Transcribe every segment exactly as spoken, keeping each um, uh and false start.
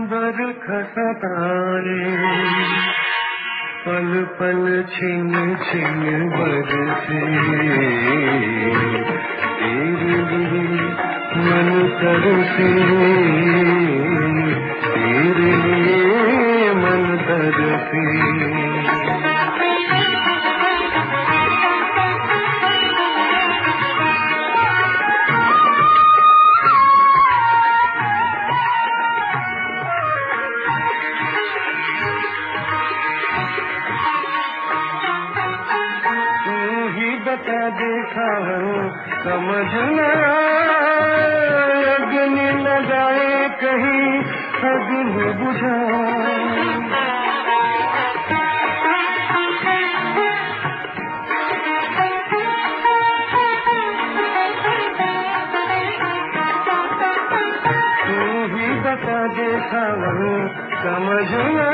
बरखा सताए, पल पल छिन छिन बरसे, तेरे लिए मन तरसे, तेरे लिए मन तरसे। बता देखा समझ न अग्नि लगाए कहीं अग्नि बुझा, तू ही बता देखा समझ न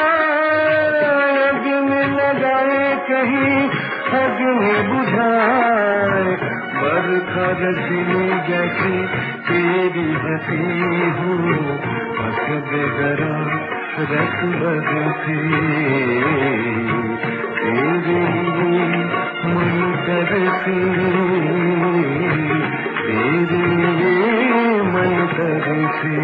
अग्नि लगाए कहीं अग्नि बुझाए, बरखा रचनी जैसी तेरी हंसी हूँ, हंस बेगरा रस बरसी, तेरे लिए मन तरसी, तेरे लिए मन तरसी।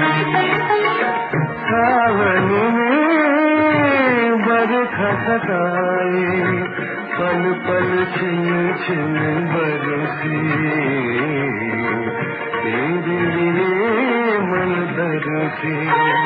सावन में बरखा सताए, पल पल छिन छिन बरसी, तेरे लिए मन तरसे।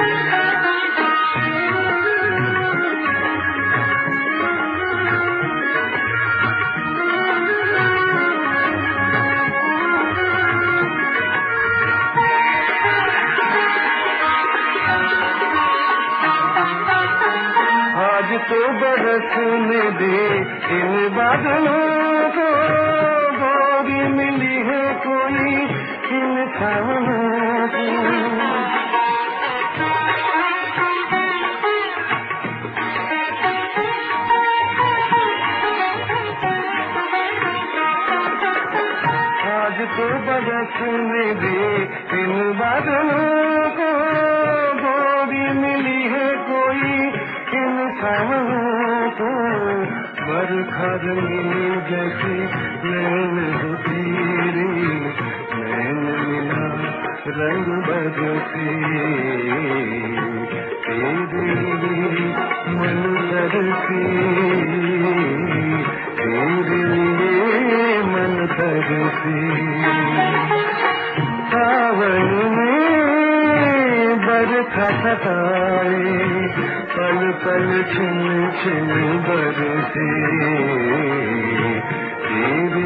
आज तो बरसने दे इन बादलों को, गोरी मिली है कोई इन छावों को। आज तो बरसने दे इन बादलों को, गोरी मिली है कोई इन छावों को। बरखा रंगीन जैसी नैन हो तेरी, नैन मिला रंग बरसे, तेरे लिए मन तरसे, तेरे लिए मन तरसे। सावन में बरखा सताए, पल पल छिन छिन बरसे, तेरे